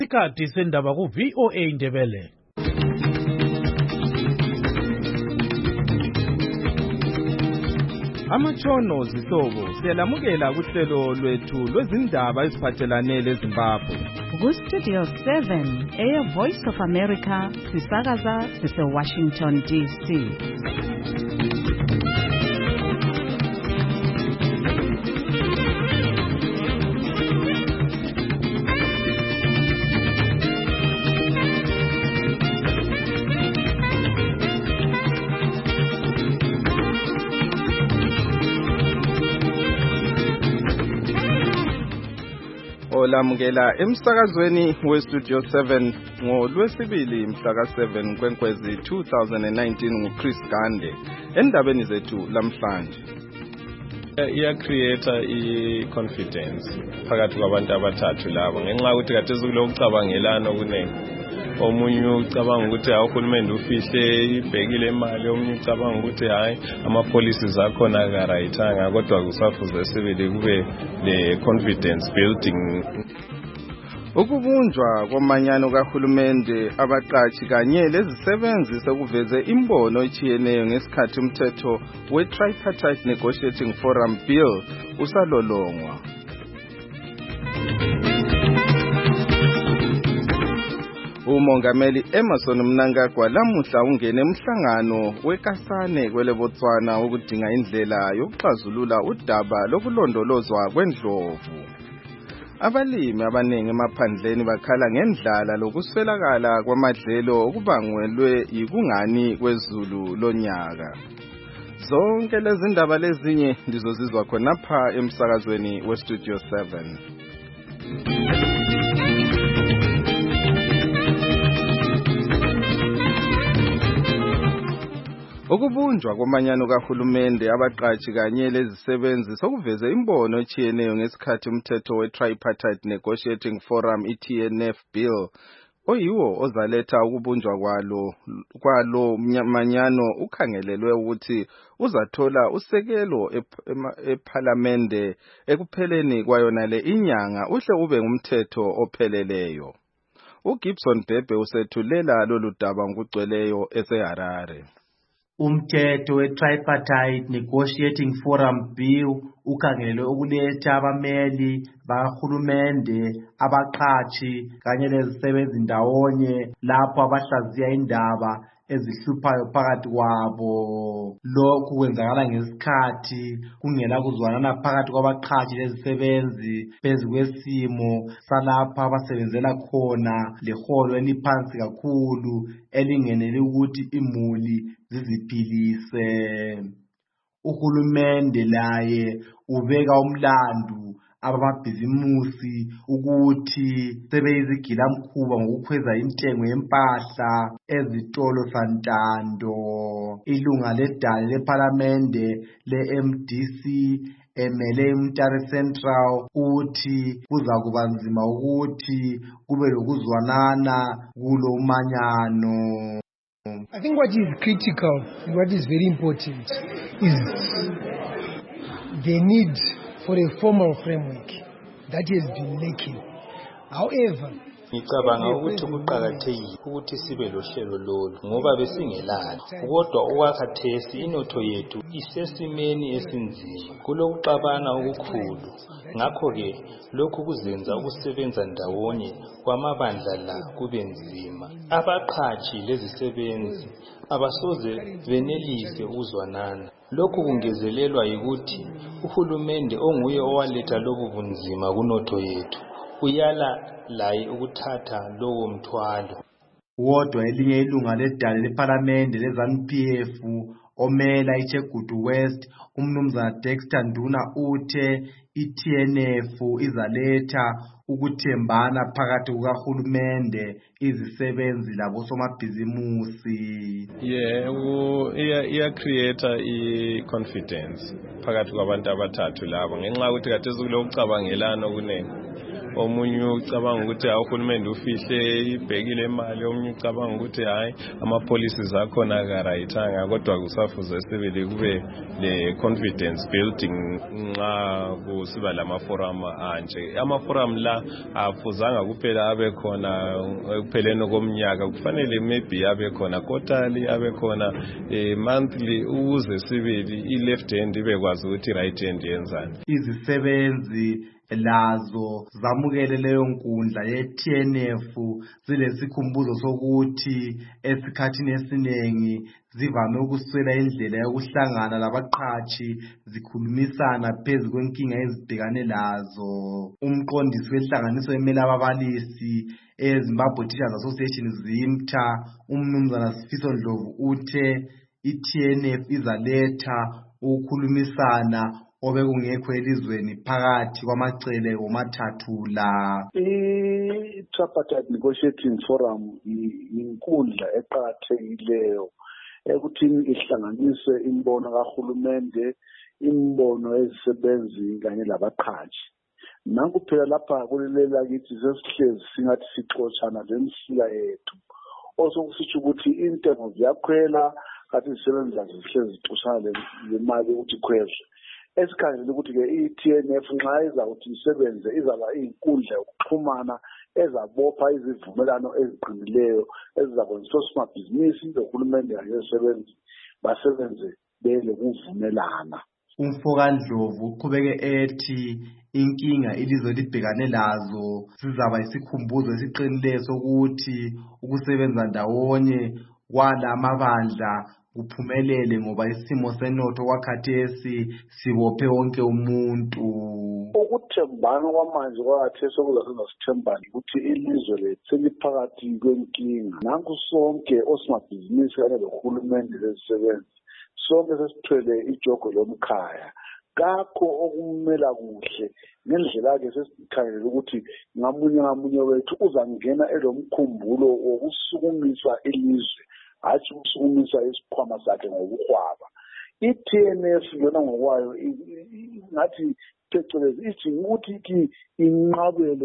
Isikhathi sendaba ku VOA Ndebele. Amatshono zihlobo siyalamukela kuhlelo lwethu lwezindaba eziphathelane leZimbabwe. Ku-Studio 7 Voice of America sisakaza sise-Washington DC. Olamukela emsakazweni weStudio 7 ngoLwesibili mhla ka7 kweNkwezi 2019 nguChris Gande endabeni zethu lamhlanje. Iya-create i-confidence phakathi kwabantu abathathu labo ngenxa ukuthi kade sekulokucabangelana okuningi. Omunye ucabanga ukuthi uhulumende ufihle ibhekile imali, omunye ucabanga ukuthi hayi ama-policies akhona akarayithanga, kodwa kusafuze sibili kube le confidence building. Ukubunjwa komanyano kahulumende abaqashi kanye lezisebenzi sekuveze imbono etshiyeneyo ngesikhathi umthetho we-Tripartite Negotiating Forum Bill usalolongwa. Umongameli Emmerson Mnangagwa lamuhla ungene emhlangano weKasane kwele Botswana ukudinga indlela yokuxazulula udaba lokulondolozwa kwendlovu. Abalimi abaningi emaphandleni bakhala ngendlala lokuswelakala kwamadlelo okubangwelwe yikungani kwezulu lonyaka. Zonke lezi ndaba lezinye ndizozizwa khonapha emsakazweni weStudio 7. Ukubunjwa komanyano kahulumende abaqashi kanye lezisebenzi sokuveze imbono etshiyeneyo ngesikhathi umthetho we-Tripartite Negotiating Forum i-TNF Bill oyiwo ozaletha ukubunjwa kwalo manyano ukhangelelwe ukuthi uzathola usekelo ePhalamende ekupheleni kwayona le inyanga uhle ube ngumthetho opheleleyo. uGibson Bhebhe usethulela lolu daba ngokugcweleyo eseHarare. Umthetho we-Tripartite Negotiating Forum Bill ukhangelelwe ukuletha abameli bahulumende, abaqashi kanye lezisebenzi ndawonye lapho abahlaziya indaba ezihluphayo phakathi kwabo. Lokhu kwenzakala ngesikhathi kungela kuzwanana phakathi kwabaqashi lezisebenzi phezu kwesimo salapha abasebenzela khona leholo eliphansi kakhulu elingeneli ukuthi imuli ziziphilise. Uhulumende laye ubeka umlandu abamabhizimusi ukuthi sebeyizigilamkhuba ngokukhweza intengo yempahla ezitolo santando. Ilunga ledale lePhalamende le-MDC emele Mtare Central uthi kuzakuba nzima ukuthi kube lokuzwanana kulo umanyano. I think what is critical and what is very important is the need for a formal framework that has been lacking. However, ngicabanga ukuthi kuqakathekile ukuthi sibe lohlelo lolu ngoba besingelalo, kodwa okwakhathesi inotho yettu isesimeni esinzima kulokuxabana okukhulu. Ngakho-ke lokhu kuzenza ukusebenza ndawonye kwamabandla la kube nzima. Abaqashi lezisebenzi abasoze benelise ukuzwanana. Lokhu kungezelelwa yikuthi uhulumende onguye owaletha lobu bunzima kunotho yethu uyala laye ukuthatha lowo mthwalo. Wodwa elinye ilunga ledale lePhalamende leZANU-PF omela iChegutu West umnumzana Dexter Nduna uthe i-TNF izaletha ukuthembana phakathi kukahulumende, izisebenzi labosomabhizimusi. Iya-create i-confidence phakathi kwabantu abathathu labo ngenxa ukuthi kade sekulokucabangelana okuningi. omunye ucabanga ukuthi uhulumende ufihle ibhekile imali, omunye ucabanga ukuthi hayi ama-policies akhona akarayithanga, kodwa kusafuze sibili kube le-confidence building nxa kusiba lama-forum anje. Ama-forum la afuzanga kuphela abe khona ekupheleni komnyaka, kufanele maybe abe khona quarterly, abe khona monthly, ukuze sibili i-left hand ibekwazi ukuthi i-right hand yenzani. Izisebenzi lazo zamukele leyo nkundla ye-TNF zilesikhumbuzo sokuthi esikhathini esiningi zivame ukuswela indlela yokuhlangana labaqhatshi zikhulumisana phezu kwenkinga ezibhekane lazo. Umqondisi wenhlanganiso emele ababalisi eZimbabwe Teachers Association ZIMTA, umnumzana Sifiso Ndlovu, uthe i-TNF izaletha ukukhulumisana obekungekho elizweni phakathi kwamacele womathathu la. I-Tripartite Negotiating Forum inkundla eqakathekileyo ekuthini ihlanganise imbono kahulumende, imbono ezisebenzi kanye labaqhatshi. Nanku phela lapha kulelela kithi sesihlezi singathi sixotshana lemsika yethu. Osokusitsho ukuthi intengo ziyakhwela, kathi izisebenzi zazo zihlezi zixotshana lemali ukuthi ikhwele. Esikhangele ukuthi-ke i-TNF nxa izawuthi isebenze izaba iyinkundla yokuxhumana ezabopha izivumelano eziqinileyo ezizakwenza osomabhizinisilohulumende kanye nezisebenzi basebenze belokuvumelana. UMfokandlovu uqhubeke ethi inkinga ilizwe libhekane lazo sizaba isikhumbuzo esiqinileyo sokuthi ukusebenza ndawonye kwalamabandla kuphumelele ngoba isimo senotho kwakhathesi sibophe wonke umuntu. Ukuthembana kwamanje kwakhathesi okuzasenza sithembane ukuthi ilizwe lethu seliphakathi kwenkinga. Nanku sonke osomabhizinisi kanye lohulumende lezisebenzi sonke sesithwele ijogo lomkhaya. Kakho okumela kuhle ngendlela-ke sesikhangela ukuthi ngamunye wethu uzangena elomkhumbulo wokusukumisa ilizwe, hatshi ukusukumisa isikhwama sakhe ngokuhwaba. I-TNF yona ngokwayo ngathi phecelezi ithi ukuthi inqabele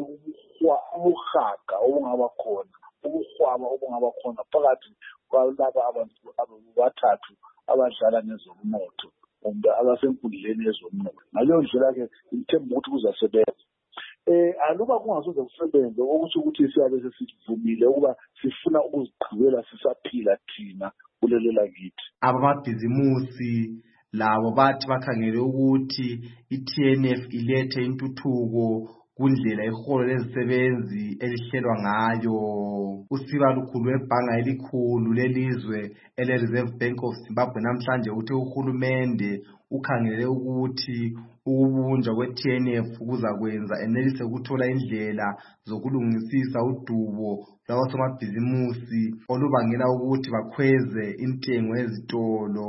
ubuhaga obungaba khona, ubuhwaba obungaba khona phakathi kwalaba abantu abathathu abadlala ngezomnotho kumbe abasenkundleni yezomnotho. Ngaleyo ndlela-ke ngithemba ukuthi kuzasebenza. Aluba kungasoze kusebenze okusho ukuthi siyabe sesivumile ukuba sifuna ukuziqhubela sisaphila thina kulelela kithi. Abamabhizimusi labo bathi bakhangele ukuthi i-TNF ilethe intuthuko kundlela iholo lezisebenzi elihlelwa ngayo. Usiba lukhulu webhanga elikhulu lelizwe ele-Reserve Bank of Zimbabwe namhlanje uthe uhulumende ukhangele ukuthi ukubunjwa kwe-TNF kuzakwenza enelise ukuthola indlela zokulungisisa udubo lwabosomabhizimusi olubangela ukuthi bakhweze intengo ezitolo.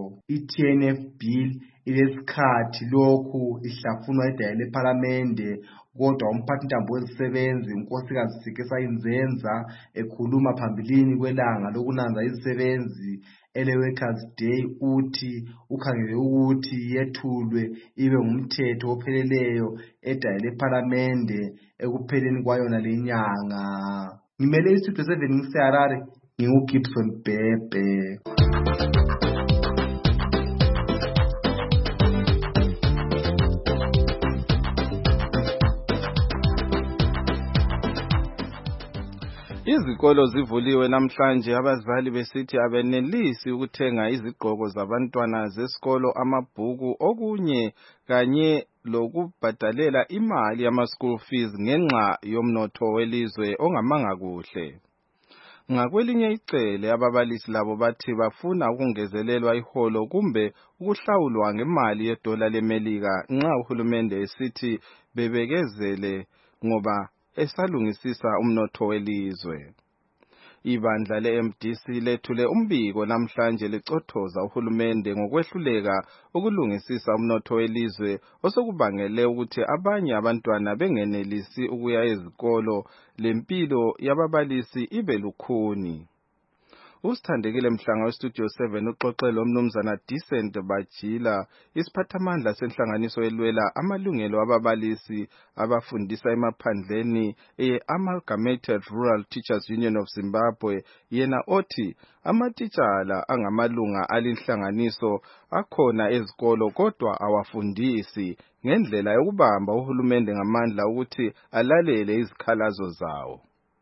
I-TNF bill ilesikhathi lokhu ihlafunwa edaya lephalamende, kodwa umphathintambo wezisebenzi unkosikazi Sikisa Inzenza ekhuluma phambilini kwelanga lokunanza izisebenzi ele-Workers' Day uthi ukhangele ukuthi yethulwe ibe ngumthetho opheleleyo edaya lephalamende ekupheleni kwayona lenyanga. Ngimele iStudio 7 ngiseHarare, nginguGibson Bhebhe. Izikolo zivuliwe namhlanje, abazali besithi abenelisi ukuthenga izigqoko zabantwana zesikolo, amabhuku, okunye kanye lokubhadalela imali yama-school fees ngenxa yomnotho welizwe ongamanga kuhle. Ngakwelinye icele ababalisi labo bathi bafuna ukungezelelwa iholo kumbe ukuhlawulwa ngemali yedola leMelika nxa uhulumende esithi bebekezele ngoba esalungisisa umnotho welizwe. Ibandla le-MDC lethule umbiko namhlanje licothoza uhulumende ngokwehluleka ukulungisisa umnotho welizwe osokubangele ukuthi abanye abantwana bengenelisi ukuya ezikolo, lempilo yababalisi ibe lukhuni. Usithandekile Mhlanga westudio 7 uxoxe lo mnumzana Decent Bajila isiphathamandla senhlanganiso elwela amalungelo ababalisi abafundisa emaphandleni Amalgamated Rural Teachers Union of Zimbabwe. Yena othi amatitshala angamalunga alinhlanganiso akhona ezikolo kodwa awafundisi ngendlela yokubamba uhulumende ngamandla ukuthi alalele izikhalazo zawo.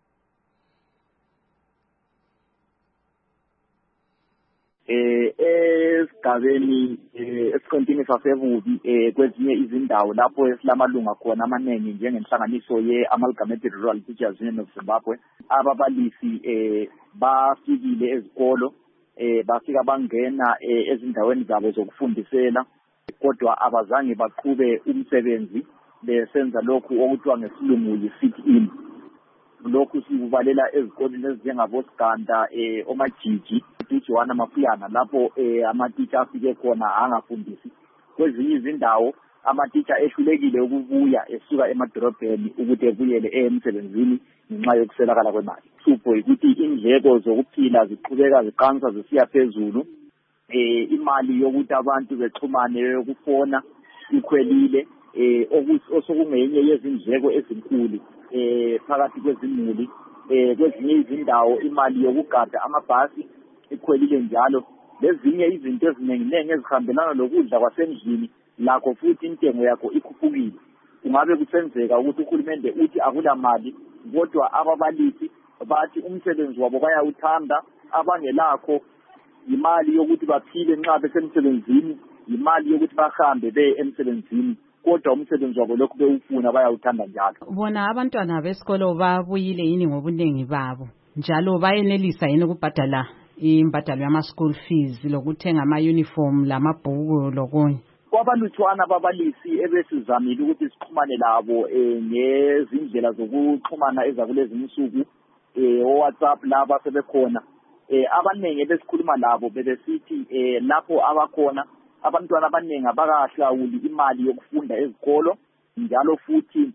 Esigabeni esiqintini sasebubi kwezinye izindawo lapho esilamalunga khona amaningi njengenhlanganiso ye-Amalgamated Rural Teachers Union of Zimbabwe, ababalisi bafikile ezikolo, bafika bangena ezindaweni zabo zokufundisela, kodwa abazange baqhube umsebenzi besenza lokhu okuthiwa ngesilungu yi-sit-in. Lokhu sikubalela ezikoleni ezinjengaboSiganda, oMajiji, Johanna Mafuyana, lapho amatitsha afike khona angafundisi. Kwezinye izindawo amatitsha ehlulekile ukubuya esuka emadolobheni ukuthi ebuyele emsebenzini ngenxa yokuswelakala kwemali. Hlupho ukuthi indleko zokuphila ziqhubeka ziqansa zisiya phezulu. Imali yokuthi abantu bexhumane yokufona ikhwelile, osokungenye yezindleko ezinkulu phakathi kwezimuli. Kwezinye izindawo imali yokugada amabhasi ikhwelile njalo. Lezinye izinto eziningi ezihambelana lokudla kwasendlini lakho futhi intengo yakho ikhuphukile. Kungabe kusenzeka ukuthi uhulumende uthi akula mali, kodwa ababalisi bathi umsebenzi wabo bayawuthanda, abangelakho imali yokuthi baphile nxa besemsebenzini, imali yokuthi bahambe beye emsebenzini, kodwa umsebenzi wabo lokhu bewufuna bayawuthanda njalo. Bona abantwana besikolo babuyile yini ngobunengi babo, njalo bayenelisa yini ukubhadala imbadalo yama-school fees lokuthenga ama-uniform lamabhuku lokunye? Kwabalutshwana ababalisi ebesizamile ukuthi sixhumane labo ngezindlela zokuxhumana ezakulezi insuku, WhatsApp laba sebekhona. Abaningi besikhuluma labo bebesithi lapho abakhona abantwana abaningi abakahlawuli imali yokufunda ezikolo, njalo futhi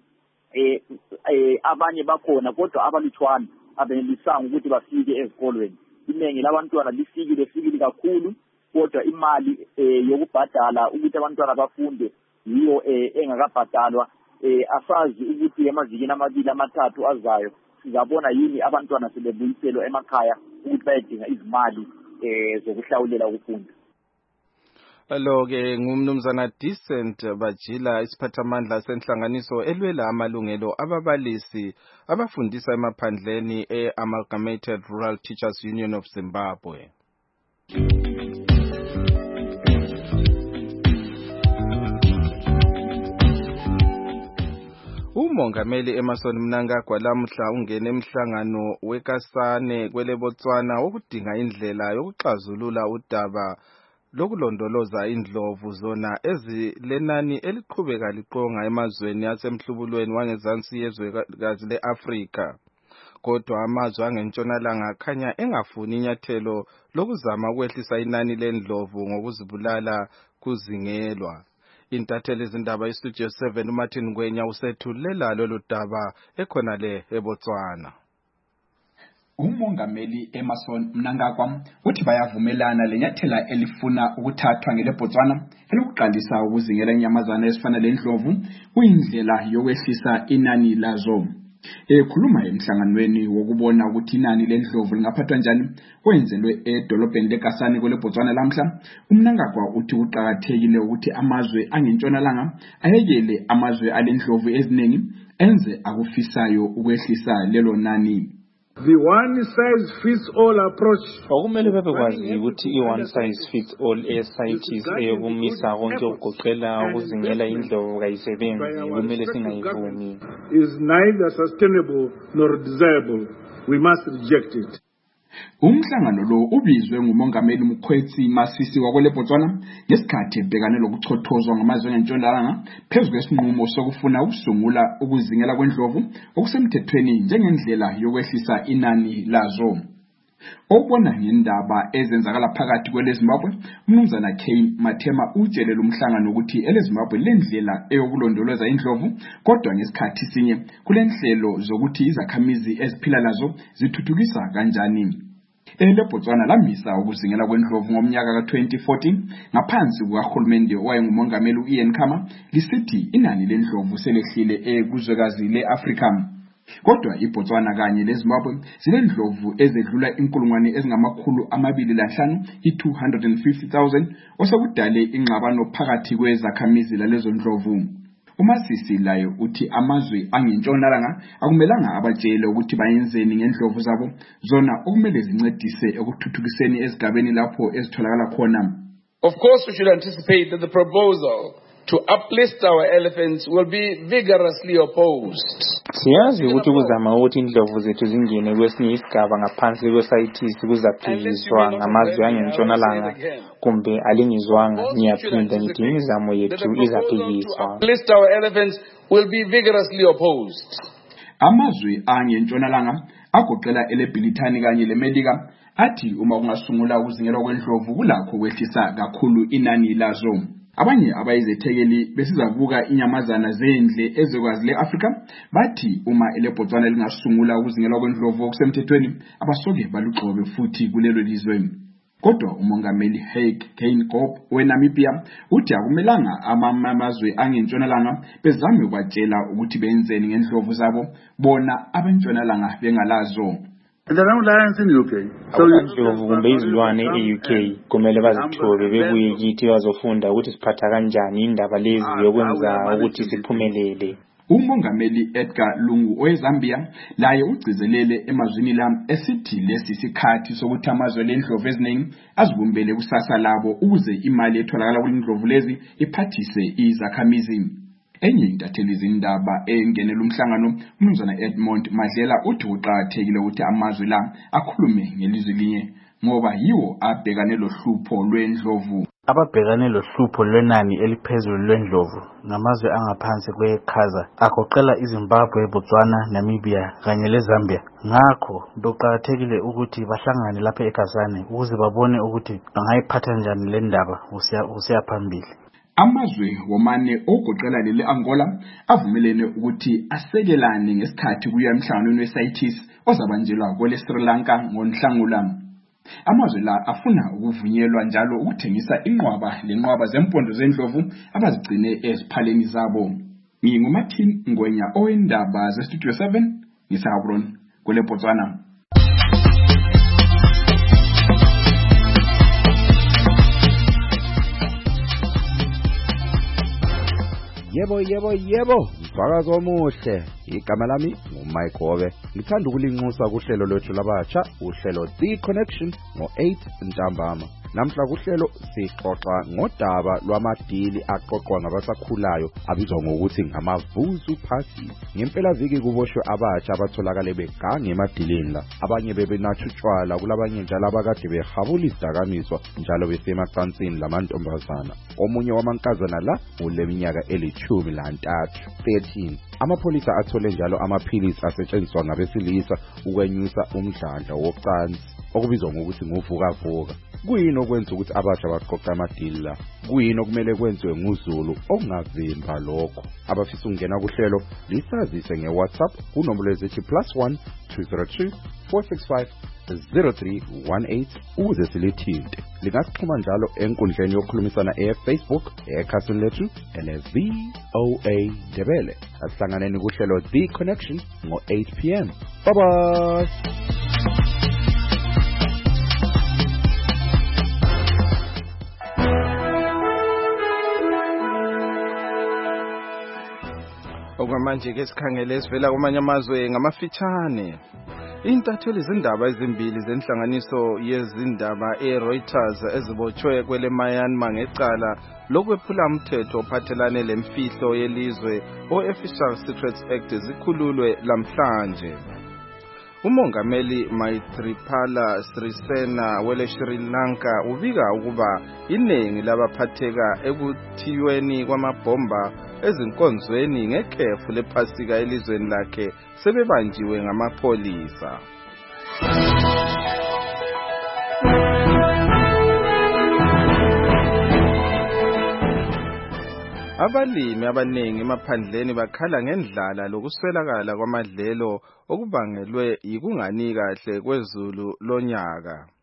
abanye bakhona kodwa abalutshwana abenelisanga ukuthi bafike ezikolweni. Inengi labantwana lifikile kakhulu, kodwa imali yokubhadala ukuthi abantwana bafunde yiyo engakabhadalwa. Asazi ukuthi emavikini amabili amathathu azayo sizabona yini abantwana sebebuyiselwa emakhaya ukuthi bayedinga izimali zokuhlawulela ukufunda. Lo-ke ngumnumzana Decent Bajila isiphathamandla senhlanganiso elwela amalungelo ababalisi abafundisa emaphandleni Amalgamated Rural Teachers Union of Zimbabwe. Umongameli Emmerson Mnangagwa lamuhla ungene emhlangano weKasane kwele Botswana wokudinga indlela yokuxazulula udaba lokulondoloza indlovu zona ezilenani eliqhubeka liqonga emazweni asemhlubulweni wangezansi yezwekazi leAfrika. Kodwa amazwe angentshonalanga akhanya engafuni inyathelo lokuzama ukwehlisa inani lendlovu ngokuzibulala kuzingelwa. Intatheli izindaba iStudio 7 uMartin Ngwenya usethulela lolu daba ekhonale eBotswana. Umongameli Emmerson Mnangagwa uthi bayavumelana lenyathela elifuna ukuthathwa ngeleBotswana elokuqalisa ukuzingela inyamazana ezifana lendlovu kuyindlela yokwehlisa inani lazo. Ekhuluma emhlanganweni wokubona ukuthi inani lendlovu lingaphathwa njani kwenzelwe edolobheni leKasane kwele Botswana lamhla, uMnangagwa uthi kuqakathekile ukuthi amazwe angentshonalanga ayekele amazwe alendlovu eziningi enze akufisayo ukwehlisa lelo nani. The one size fits all approach. Okumele bebekwazi ukuthi i-one size fits all e-CITES eyokumisa konke ukugoqela ukuzingela indlovu kayisebenzi kumele singayivumi. Is neither sustainable nor desirable. We must reject it. Umhlangano lo ubizwe ngumongameli Mkhwetsi Masisi wakwele Botswana ngesikhathi ebhekane lokuchothozwa ngamazwe angentshonalanga phezu kwesinqumo sokufuna ukusungula ukuzingela kwendlovu okusemthethweni njengendlela yokwehlisa inani lazo. Okubona ngendaba ezenzakala phakathi kweleZimbabwe, uMnumzana K Mathema utshelela umhlangano ukuthi eleZimbabwe lendlela eyokulondoloza indlovu, kodwa ngesikhathi sinye kulenhlelo zokuthi izakhamizi eziphila lazo zithuthukisa kanjani. leBotswana lamisa ukuzingela kwendlovu ngomnyaka ka-2014 ngaphansi kukahulumende owayengumongameli u-Ian Khama, lisithi inani lendlovu selehlile kuzwekazi le-Afrika. Kodwa iBotswana kanye leZimbabwe zinendlovu ezedlula 225,000 i-250,000 osekudale ingxabano phakathi kwezakhamizi lalezo ndlovu. uMasisi layo uthi amazwe angentshonalanga akumelanga abatshele ukuthi bayenzeni ngendlovu zabo zona okumele zincedise ekuthuthukiseni ezigabeni lapho ezitholakala khona. Of course, we should anticipate that the proposal to uplist our elephants will be vigorously opposed. Siyazi ukuthi ukuzama ukuthi indlovu zethu zingene kwesinye isigaba ngaphansi kwesayithisi kuzaphikiswa ngamazwe angentshonalanga kumbe alingizwanga. Ngiyaphinda ngithi imizamo yethu izaphikiswa. Uplist our elephants will be vigorously opposed. Amazwe angentshonalanga agoqela eleBrithani kanye leMelika athi uma kungasungula ukuzingelwa kwendlovu kulakho kwehlisa kakhulu inani lazo. Abanye abayizethekeli besizabuka inyamazana zendle ezokwazi le-Afrika bathi uma eleBotswana lingasungula ukuzingelwa kwendlovu okusemthethweni abasoke balugxobe futhi kulelo lizwe. Kodwa umongameli Hage Geingob weNamibia uthi akumelanga amazwe angentshonalanga bezame ukwatshela ukuthi benzeni ngendlovu zabo bona abentshonalanga bengalazo. Abandlovu kumbe izilwane e-UK kumele bazithobe bebuye kithi bazofunda ukuthi siphatha kanjani indaba lezi yokwenza ukuthi siphumelele. Umongameli Edgar Lungu weZambia laye ugcizelele emazwini la esithi lesi sikhathi sokuthi amazwe lendlovu eziningi azibumbele kusasa labo ukuze imali etholakala kulendlovu lezi iphathise izakhamizi. Enye intatheli izindaba engenela umhlangano uMnumzana Edmond Madlela uthi uqakathekile ukuthi amazwe la akhulume ngelizwi linye ngoba yiwo abhekane lohlupho lwendlovu. Ababhekane lohlupho lwenani eliphezulu lwendlovu ngamazwe angaphansi kwekhaza agoqela iZimbabwe, Botswana, Namibia kanye leZambia. Ngakho kuqakathekile ukuthi bahlangane lapha eKazane ukuze babone ukuthi bangayiphatha njani le ndaba usiya phambili. Amazwe womane ogoqela lele Angola avumelene ukuthi asekelane ngesikhathi kuya emhlanganweni weSayithisi ozabanjelwa kwele Sri Lanka ngoNhlangula. Amazwe la afuna ukuvunyelwa njalo ukuthengisa lenqwaba zempondo zendlovu abazigcine eziphaleni zabo. NginguMartin Ngwenya owendaba zeStudio 7 ngisahabron kwele Botswana. Yebo, msakazo omuhle. Igama lami nguMike Gobe. Ngithanda ukulinxusa kuhlelo lwethu labatsha, uhlelo The Connection ngo-8 ntambama. Namhla kuhlelo sixoxa ngodaba lwamadili aqoqwa ngabasakhulayo abizwa ngokuthi ngamavuzu parties. Ngempela viki kuboshwe abatsha abatholakala begange emadilini la. Abanye bebenatha utshwala, kulabanye njalo abakade behabula izidakamizwa njalo besemacansini lamantombazana. Omunye wamankazana la uleminyaka eli-13. Amapholisa athole njalo amaphilisi asetshenziswa ngabesilisa ukwenyusa umdlandla wocansi okubizwa ngokuthi nguvukavuka. Kuyini okwenza ukuthi abasha baqoqa amadili la? Kuyini okumele kwenziwe nguZulu okungavimba lokho? Abafisa ukungena kuhlelo lisazise ngeWhatsApp kunombolo ezithi +1 202 465 0318 ukuze silithinte. Lingasixhuma njalo enkundleni yokukhulumisana eFacebook ekhasini lethu VOA Ndebele. Asihlanganeni kuhlelo The Connection ngo-8 p.m. Bye bye. Okwamanje ke sikhangele sivela kwamanye amazwe ngamafitshane. Intatheli izindaba ezimbili zenhlanganiso yezindaba eReuters ezibotshwe kwele Myanmar ngecala lokwephula umthetho ophathelane lemfihlo yelizwe o-Official Secrets Act zikhululwe lamhlanje. Umongameli Maithripala Sirisena wele Sri Lanka ubika ukuba iningi labaphatheka ekuthiyweni kwamabhomba ezinkonzweni ngekhefu lephasika elizweni lakhe sebebanjiwe ngamapholisa. Abalimi abaningi emaphandleni bakhala ngendlala lokuswelakala kwamadlelo okubangelwe yikungani kahle kwezulu lonyaka.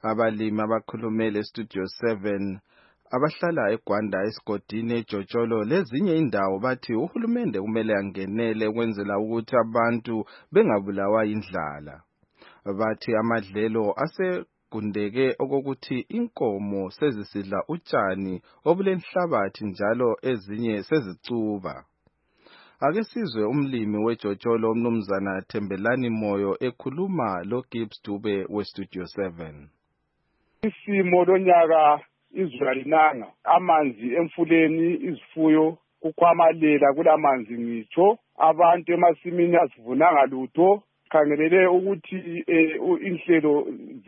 Abalimi abakhulumele Studio 7 abahlala eGwanda, esigodini eJotsholo lezinye indawo bathi uhulumende kumele angenele ukwenzela ukuthi abantu bengabulawa indlala. Bathi amadlelo asegundeke okokuthi inkomo sezisidla utshani obulenhlabathi njalo ezinye sezicuba. Ake sizwe umlimi weJotsholo uMnumzana Thembelani Moyo ekhuluma loGibbs Dube weStudio 7. Isimo lonyaka izulu alinanga, amanzi emfuleni, izifuyo kukhwamalela kulamanzi ngitsho, abantu emasimini asivunanga lutho. Khangelele ukuthi inhlelo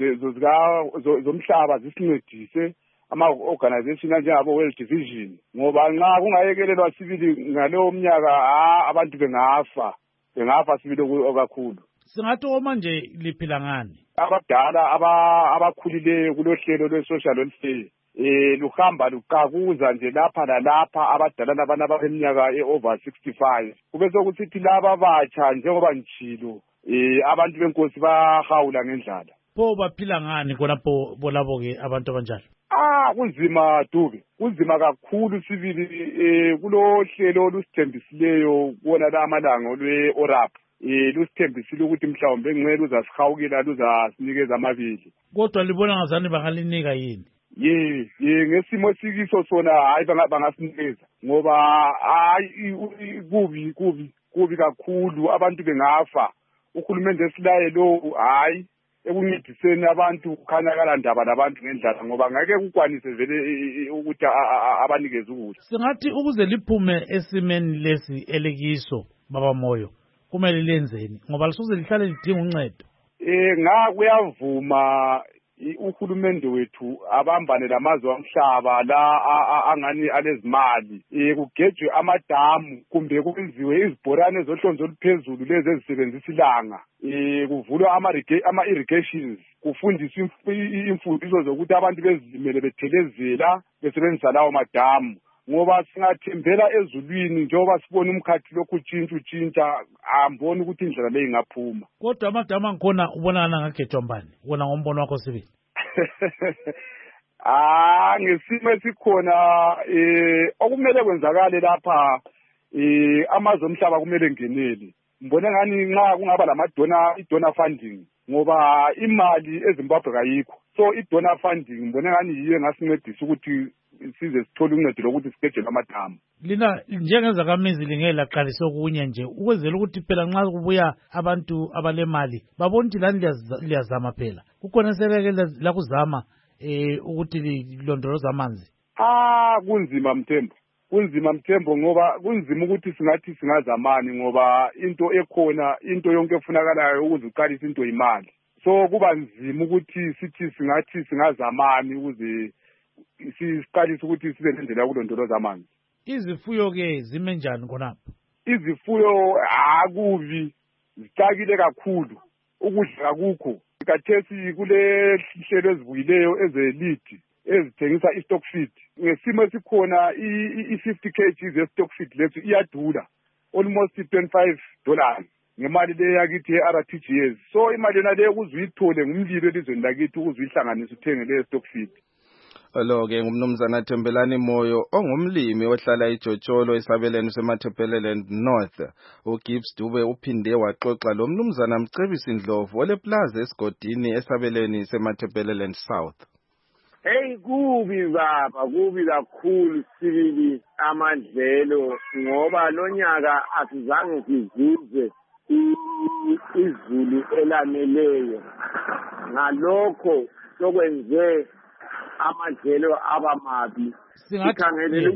zomhlaba zisincedise ama-organization anjengabo World Division, ngoba nxa kungayekelelwa sibili ngalowo mnyaka abantu bengafa sibili kakhulu. Singathi manje liphila ngani? Abadala abakhulileyo kulohlelo lwe-social welfare luhamba luqakuza nje lapha lalapha abadala labana abeminyaka over 65. Kube sokuthi laba abatsha njengoba njilo abantu benkosi bahawula ngendlala. Pho baphila ngani khonapho bolabo ke abantu abanjalo? Kunzima Dube, kunzima kakhulu sibili kulohlelo lusithembisileyo kuona la amalanga olwe-ORAP. Lusithembisile ukuthi mhlawumbe ngeke luzasihawukela luzasinikeza amabili. Kodwa libona ngazani bangalinika yini? Ngesimo sikiso sona hayi bangasinikeza ngoba hayi kubi kakhulu abantu bengafa. Uhulumende esilaye lo hayi ekuncediseni abantu kukhanyakala ndaba labantu ngendlala ngoba ngeke kukwanise vele ukuthi abanikeze ukudla. Singathi ukuze liphume esimeni lesi elikiso Baba Moyo kumele lenzeni ngoba lisoze lihlale lidinga uncedo. Kuyavuma uhulumende wethu abambane lamazwe omhlaba la angani alezimali kugejwe amadamu kumbe kwenziwe izibhorane zohlonzo oluphezulu lezi ezisebenzisa ilanga kuvulwa ama-irrigations kufundiswa imfundiso zokuthi abantu bezilimele bethelezela besebenzisa lawo madamu ngoba singathembela ezulwini njengoba sibona umkhathi lokhu utshintsha amboni ukuthi indlela leyi ingaphuma. Kodwa amadamu angikhona ubonana ngagejwa mbani wona ngombono wakho sibili? Ngesimo esikhona okumele kwenzakale lapha amazwe omhlaba kumele ngenele. Mbone ngani nxa kungaba i-donor funding ngoba imali eZimbabwe kayikho. So i-donor funding mbone ngani yiyo engasincedisa ukuthi size sithole uncedo lokuthi sigejele amadamu. Lina njengezakamizi lingeke laqalisa okunye nje ukwenzela ukuthi phela nxa kubuya abantu abalemali babona ukuthi lani liyazama phela. Kukhona eseleke lakuzama ukuthi lilondoloze amanzi. Kunzima Mthembo ngoba kunzima ukuthi singathi singazamani ngoba into ekhona into yonke efunakalayo ukuze uqalise into imali. So kuba nzima ukuthi sithi singathi singazamani ukuze siqalise ukuthi sibe nendlela yokulondoloza amanzi. Izifuyo ke zime njani khonapho? Izifuyo akubi zicakile kakhulu ukudla akukho. Kathesi kule hlelo ezibuyileyo ezelidi ezithengisa i-stock feed. Ngesimo esikhona i-50 kg ye-stock feed lethu iyadula almost $25 ngemali le yakithi ye-RTGS. So imali yona le ukuzuyithole ngumlilo elizweni lakithi ukuzuyihlanganisa uthenge le stock feed. Lo-ke ngumnumzana Thembelani Moyo ongumlimi ohlala eJotsholo esabelweni seMatabeleland North. uGibbs Dube uphinde waxoxa lo mnumzana Mcebisi Ndlovu oleplaza esigodini esabelweni seMatabeleland South. Kubi baba, kubi kakhulu sibili amadlelo ngoba lonyaka asizange sizuze izulu elaneleyo. Ngalokho sokwenze amadlelo abamabi. Sikhangelele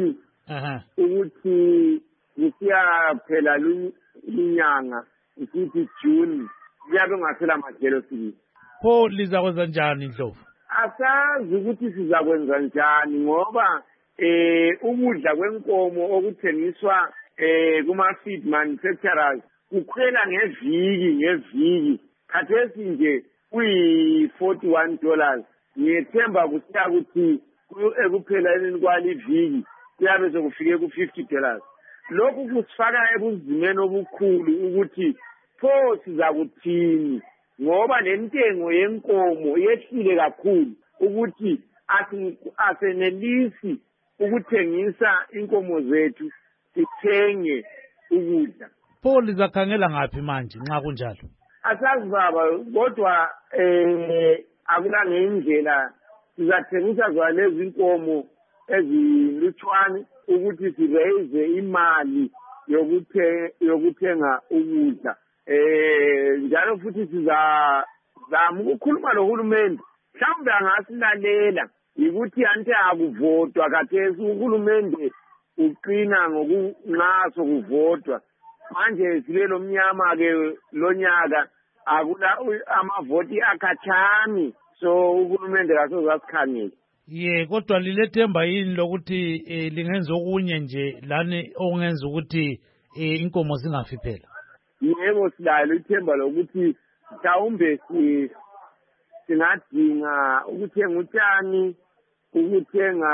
ukuthi kusiyaphela inyanga isithi June kuyabe ngaphela amadlelo sibili. Pho lizakwenza njani Ndlovu? Asazi ukuthi sizakwenza njani ngoba ukudla kwenkomo okuthengiswa kuma-feed manufacturers kukhwela ngeviki. Khathesi nje kuyi-$41. Ngiyethemba kusiya ukuthi ekupheleni kwaliviki kuyabe sekufike ku-$50. Lokhu kusifaka ebunzimeni obukhulu ukuthi pho sizakuthini ngoba lentengo yenkomo yehlile kakhulu ukuthi asenelisi ukuthengisa inkomo zethu sithenge ukudla. Pho lizakhangela ngaphi manje nxa kunjalo? Asazi baba, kodwa akula ngendlela sizathengisa zona lezi inkomo ezilutshwane ukuthi siraise imali yokuthenga ukudla. Njalo futhi sizama ukukhuluma nohulumende, mhlawumbe angasilalela ukuthi ante akuvotwa kathesi uhulumende uqina ngokunqaso kuvotwa. Manje silelo mnyama ke lonyaka akula amavoti akhatshani, so uhulumende kasozasikhangela. Kodwa lilethemba yini lokuthi lingenza okunye nje lani okungenza ukuthi inkomo zingafi phela? Yebo, silalo ithemba lokuthi mhlawumbe singadinga ukuthenga utshani, ukuthenga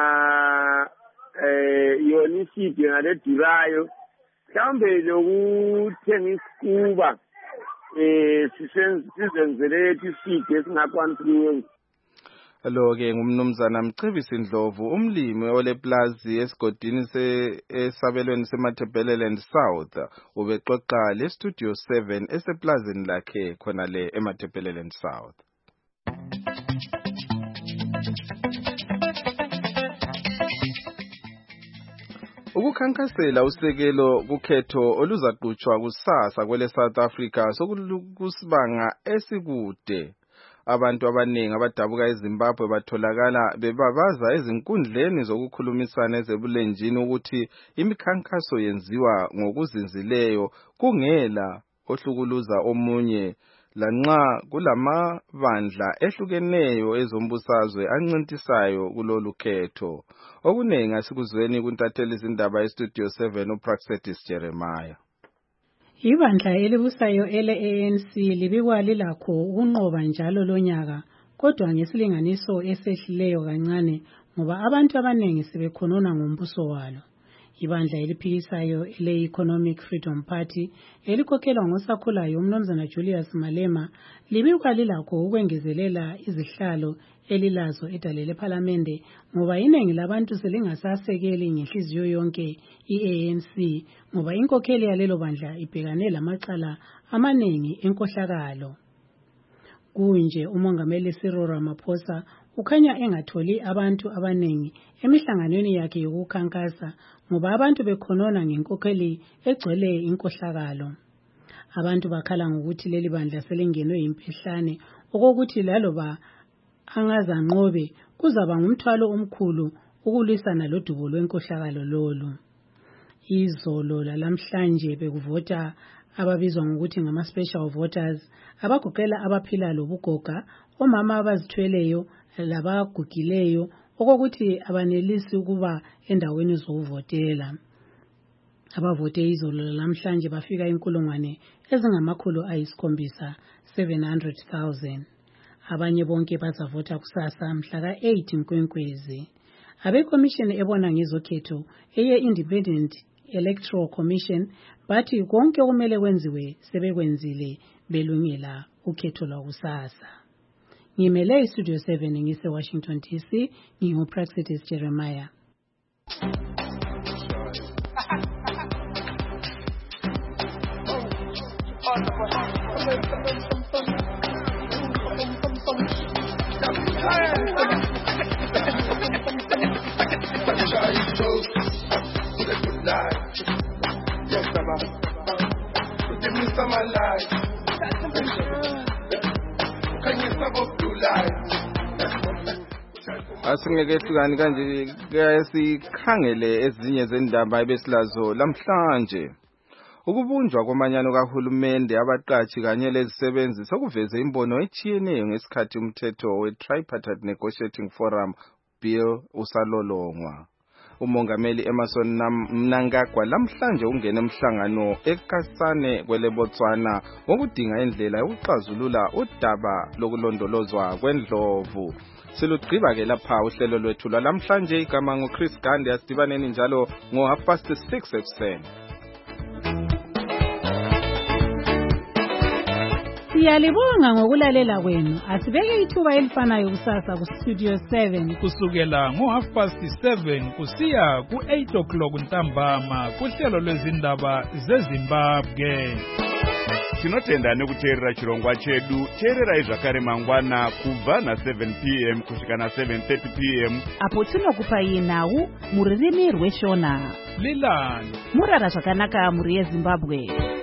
yona isidi ngale durayo, mhlawumbe lokuthenga isikuba sizenzele isidi esingakwanisi kuyenza. Lo-ke ngumnumzana Mcebisi Ndlovu, umlimi oleplazi esigodini esabelweni seMatabeleland South, ubexoxa leStudio 7 eseplazini lakhe khona le eMatabeleland South. Ukukhankasela usekelo kukhetho oluzaqhutshwa kusasa kwele South Africa sokusibanga esikude. Abantu abaningi abadabuka eZimbabwe batholakala bebabaza ezinkundleni zokukhulumisana ezebulenjini ukuthi imikhankaso yenziwa ngokuzinzileyo kungela ohlukuluza omunye, lanxa kulamabandla ehlukeneyo ezombusazwe ancintisayo kulolu khetho. Okunengi asikuzweni kuntatheli izindaba eStudio 7 uPraxedis Jeremiah. Ibandla elibusayo ele-ANC libikwa lilakho ukunqoba njalo lonyaka, kodwa ngesilinganiso esehlileyo kancane ngoba abantu abaningi sebekhonona ngombuso walo. Ibandla eliphikisayo ele-Economic Freedom Party elikhokhelwa ngosakhulayo uMnumzana Julius Malema libikwa lilakho ukwengezelela izihlalo elilazo edale lePhalamende ngoba iningi labantu selingasasekeli ngenhliziyo yonke i-ANC ngoba inkokheli yalelo bandla ibhekane lamacala amaningi enkohlakalo. Kunje umongameli Cyril Ramaphosa ukhanya engatholi abantu abaningi emihlanganweni yakhe yokukhankasa ngoba abantu bekhonona ngenkokheli egcwele inkohlakalo. Abantu bakhala ngokuthi leli bandla selingenwe impehlane okokuthi laloba angazanqobe kuzaba ngumthwalo omkhulu ukulwisana lodubo lwenkohlakalo lolu. Izolo lalamhlanje bekuvota ababizwa ngokuthi ngama-special voters abagoqela abaphila lobugoga, omama abazithweleyo labagugileyo okokuthi abanelisi ukuba endaweni zokuvotela. Abavote izolo lalamhlanje bafika 700,000. Abanye bonke bazavota kusasa mhla ka-8 Nkwenkwezi. Abekomishini ebona ngezokhetho eye-Independent Electoral Commission bathi konke okumele kwenziwe sebekwenzile belungela ukhetho lwakusasa. Ngimele iStudio 7 ngise Washington DC, nginguPraxedis Jeremiah. Asingekehlukani kanje sikhangele ezinye zendaba ebesilazo lamhlanje. Ukubunjwa kwamanyano kahulumende abaqatshi kanye lezisebenzi sokuveze imbono etshiyeneyo ngesikhathi umthetho we-Tripartite Negotiating Forum bill usalolongwa. Umongameli Emmerson Mnangagwa lamhlanje ungene emhlangano eKasane kwele Botswana ngokudinga indlela yokuxazulula udaba lokulondolozwa kwendlovu. Silugqiba ke lapha uhlelo lwethu lwalamhlanje. Igama nguChris Gandhi, asidibaneni njalo ngo6:30 ekuseni. Siyalibonga ngokulalela kwenu. Asibeke ithuba elifanayo kusasa ku Studio 7 kusukela ngo7:30 kusiya ku8 ntambama kuhlelo lwezindaba zeZimbabwe. Tinotenda nekuteerera chirongwa chedu. Teerera zvakare mangwana kubva na7 p.m. kusvika na7:30 p.m. apo tinokupai nhau muririmi rweshona. Lilani murara zvakanaka muri yeZimbabwe.